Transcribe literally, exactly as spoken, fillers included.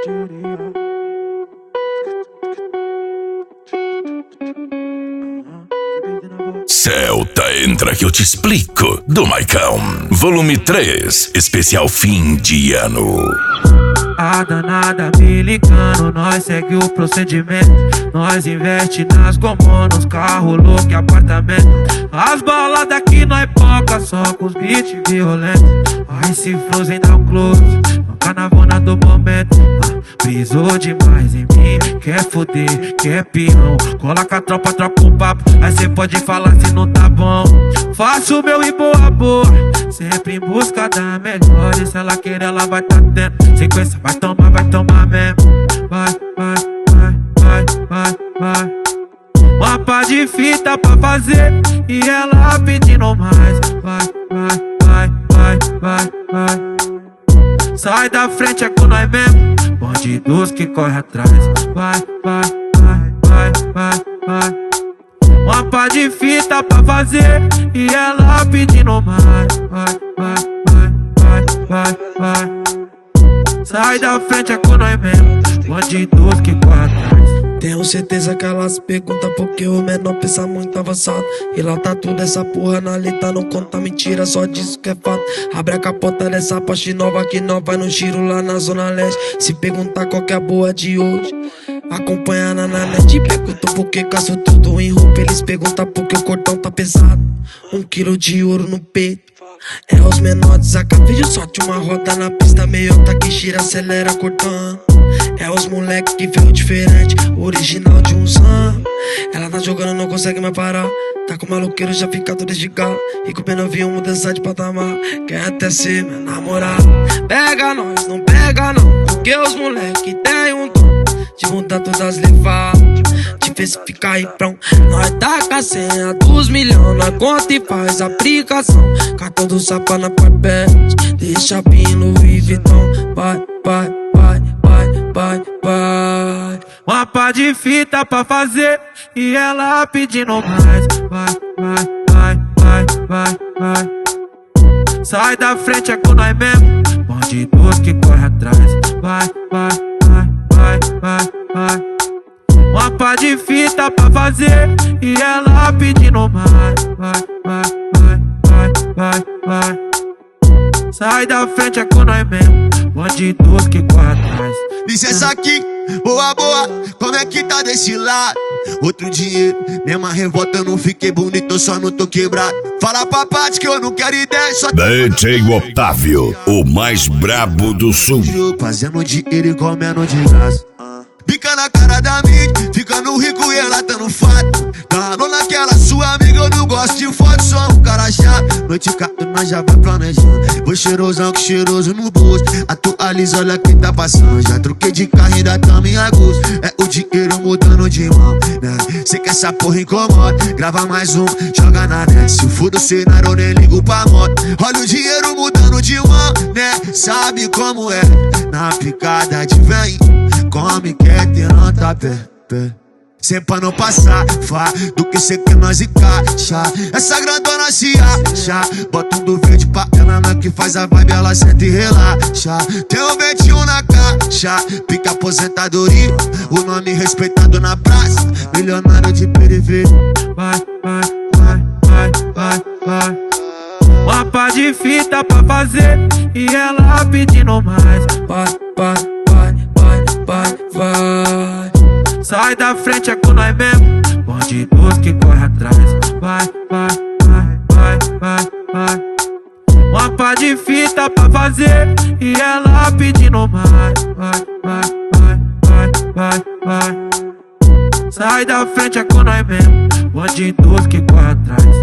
Celta, entra que eu te explico. Do Maicão, volume três, especial fim de ano. A danada me ligando, nós segue o procedimento. Nós investe nas gomonas, carro louco e apartamento. As balas daqui nós poca, só com os beats violentos. Ai, se Frozen dá um close, no carnavona do momento. Brisou demais em mim, quer foder, quer peão. Cola com a tropa, troca um papo, aí cê pode falar se não tá bom. Faço o meu e boa boa, sempre em busca da melhor. E se ela querer, ela vai tá tendo. Sequência, vai tomar, vai tomar mesmo. Vai, vai, vai, vai, vai, vai. Uma pá de fita pra fazer e ela pedindo mais. Vai, vai, vai, vai, vai, vai. Sai da frente, é com nós mesmo. Bandidos que corre atrás. Vai, vai, vai, vai, vai, vai. Uma pá de fita pra fazer e ela pedindo mais. Vai, vai, vai, vai, vai, vai. Sai da frente, é com nós mesmo. Bandidos que corre atrás. Tenho certeza que elas perguntam porque o menor pensa muito avançado. E lá tá tudo essa porra na letra, não conta mentira, só disso que é fato. Abre a capota dessa Porsche nova que nós vai no giro lá na zona leste. Se perguntar qual que é a boa de hoje, acompanha na net. Perguntam por que caço tudo em roupa, eles perguntam por que o cordão tá pesado. Um quilo de ouro no peito, é os menores, saca vídeo, sorte uma roda na pista, meiota que gira, acelera cortando. É os moleque que veio diferente, original de um sam. Ela tá jogando, não consegue mais parar. Tá com maloqueiro, já fica todo de gala. E com o pena viu mudança de patamar. Quer até ser meu namorado. Pega nós, não pega não, porque os moleque tem um dom de mudar todas as levadas, de ver se fica aí prão. Nós taca a senha dos milhões, nós conta e faz aplicação. Cartão do sapa na papete, deixa pino e vitão. Vai, vai, vai, vai, vai, vai. Uma pá de fita pra fazer e ela pedindo mais. Vai, vai, vai, vai, vai, vai. Sai da frente, é com nós mesmo. Bandidos que corre atrás. Vai, vai, vai, vai, vai, vai. Uma pá de fita pra fazer e ela pedindo mais. Vai, vai, vai, vai, vai, vai. Sai da frente, é com nós mesmo. Bandidos que corre atrás. Licença aqui, boa, boa, como é que tá desse lado? Outro dinheiro, mesma revolta, eu não fiquei bonito, eu só não tô quebrado. Fala pra parte que eu não quero ideia, só D J Otávio, o mais brabo do sul. Fazendo dinheiro e comendo de graça. Bica na cara da mídia, ficando rico e ela tá no fato. Tá naquela sua amiga, eu não gosto de foto, sou um cara chato. Noite cata, nós já vai planejando. Vou cheirosão que cheiroso no bolso. Atualiza, olha quem tá passando. Já troquei de carro e ainda tamo em agosto. É o dinheiro mudando de mão, né? Cê que essa porra incomoda, grava mais um, joga na net. Se for o cenário, eu nem ligo pra moto. Olha o dinheiro mudando de mão, né? Sabe como é, na picada de vem. Come, quer ter nota pé, pé. Sempre pra não passar, fá, do que cê quer nós encaixa. Essa grandona se acha, bota um do verde pra ela, não é que faz a vibe, ela senta e relaxa. Tem um vinte e um na caixa, pica aposentadoria, o nome respeitado na praça, milionário de periferia. Vai, vai, vai, vai, vai, vai. Uma pá de fita pra fazer e ela pedindo mais. Vai, vai, vai, vai, vai, vai. Sai da frente, é com nós mesmo. Bandidos que corre atrás. Vai, vai, vai, vai, vai, vai. Uma pá de fita pra fazer e ela pedindo mais. Vai, vai, vai, vai, vai, vai. Sai da frente, é com nós mesmo. Bandidos que corre atrás.